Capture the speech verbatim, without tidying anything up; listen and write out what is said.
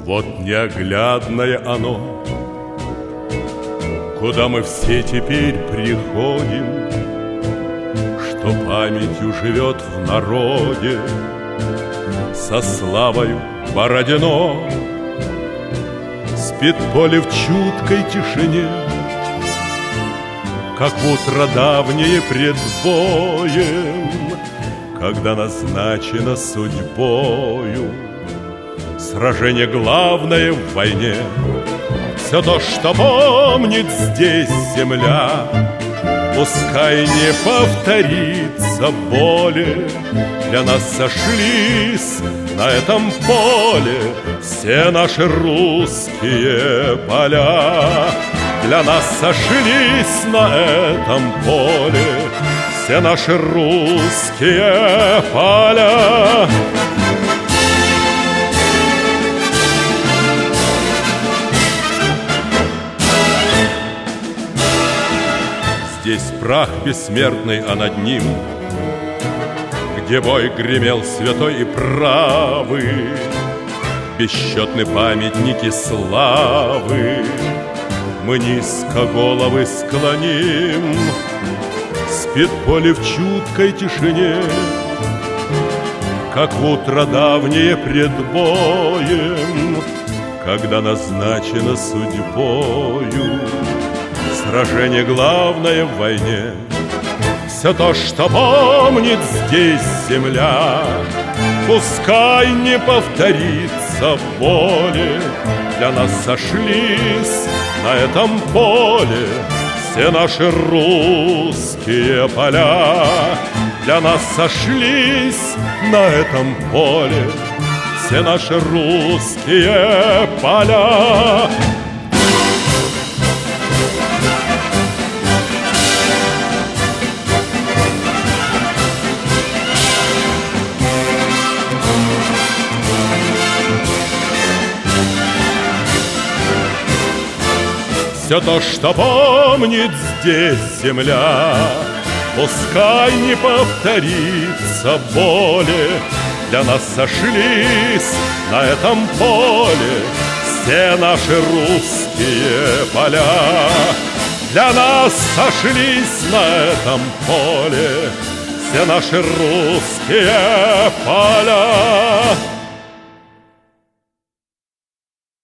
Вот неоглядное оно, куда мы все теперь приходим, что памятью живет в народе, со славою Бородино. Спит поле в чуткой тишине, как в утро давнее пред боем, когда назначено судьбою сражение главное в войне. Все то, что помнит здесь земля, пускай не повторится более. Для нас сошлись на этом поле все наши русские поля. Для нас сошлись на этом поле все наши русские поля. Здесь прах бессмертный, а над ним, где бой гремел святой и правый, бесчетны памятники славы. Мы низко головы склоним. Спит поле в чуткой тишине, как в утро давнее пред боем, когда назначено судьбою сражение главное в войне. Все то, что помнит здесь земля, пускай не повторится более. Для нас сошлись на этом поле все наши русские поля. Для нас сошлись на этом поле все наши русские поля. Все то, что помнит здесь земля, пускай не повторится более. Для нас сошлись на этом поле все наши русские поля. Для нас сошлись на этом поле все наши русские поля.